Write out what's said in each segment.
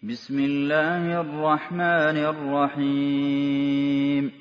بسم الله الرحمن الرحيم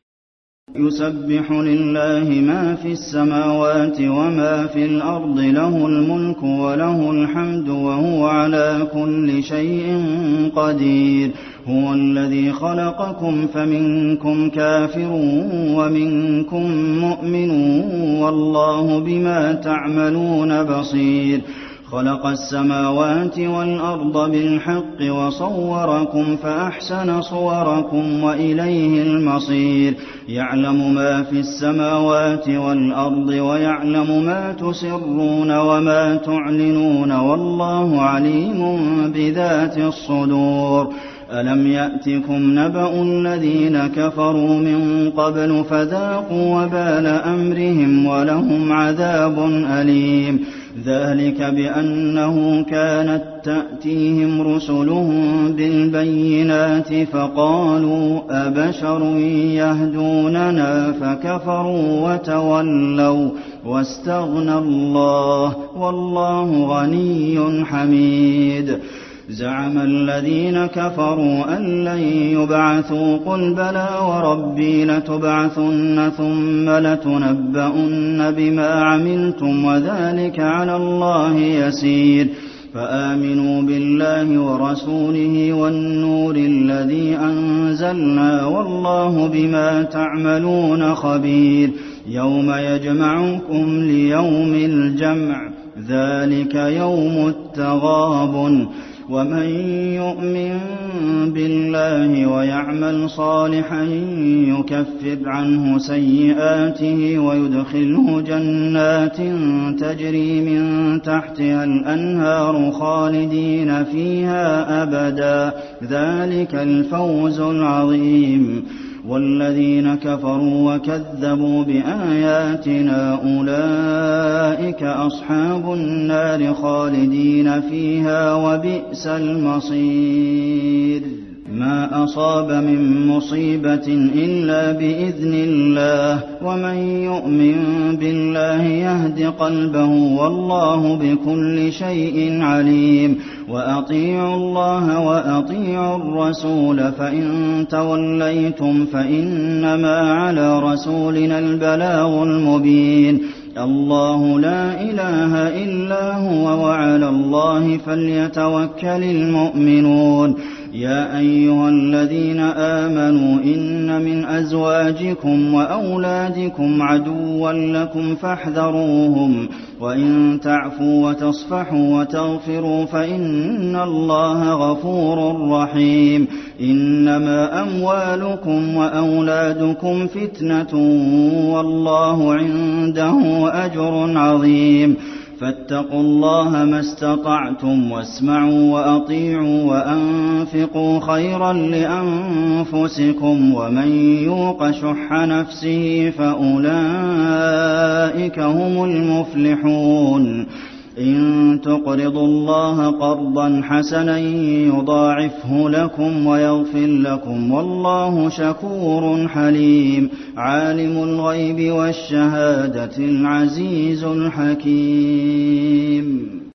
يسبح لله ما في السماوات وما في الأرض له الملك وله الحمد وهو على كل شيء قدير هو الذي خلقكم فمنكم كافر ومنكم مؤمن والله بما تعملون بصير خلق السماوات والأرض بالحق وصوركم فأحسن صوركم وإليه المصير يعلم ما في السماوات والأرض ويعلم ما تسرون وما تعلنون والله عليم بذات الصدور ألم يأتكم نبأ الذين كفروا من قبل فذاقوا وبال أمرهم ولهم عذاب أليم ذلك بأنه كانت تأتيهم رسلهم بالبينات فقالوا أبشر يهدوننا فكفروا وتولوا واستغنى الله والله غني حميد زعم الذين كفروا أن لن يبعثوا قل بلى وربي لتبعثن ثم لتنبؤن بما عملتم وذلك على الله يسير فآمنوا بالله ورسوله والنور الذي أنزلنا والله بما تعملون خبير يوم يجمعكم ليوم الجمع ذلك يوم التغابن ومن يؤمن بالله ويعمل صالحا يكفر عنه سيئاته ويدخله جنات تجري من تحتها الأنهار خالدين فيها أبدا ذلك الفوز العظيم والذين كفروا وكذبوا بآياتنا أولئك أصحاب النار خالدين فيها وبئس المصير ما أصاب من مصيبة إلا بإذن الله ومن يؤمن بالله يهد قلبه والله بكل شيء عليم وأطيعوا الله وأطيعوا الرسول فإن توليتم فإنما على رسولنا البلاغ المبين الله لا إله إلا هو وعلى الله فليتوكل المؤمنون يا أيها الذين آمنوا إن من أزواجكم وأولادكم عدوا لكم فاحذروهم وإن تعفوا وتصفحوا وتغفروا فإن الله غفور رحيم إنما أموالكم وأولادكم فتنة والله عنده أجر عظيم فاتقوا الله ما استطعتم واسمعوا وأطيعوا وأنفقوا خيرا لأنفسكم ومن يوق شح نفسه فأولئك هم المفلحون إن تقرضوا الله قرضا حسنا يضاعفه لكم ويغفر لكم والله شكور حليم عالم الغيب والشهادة العزيز الحكيم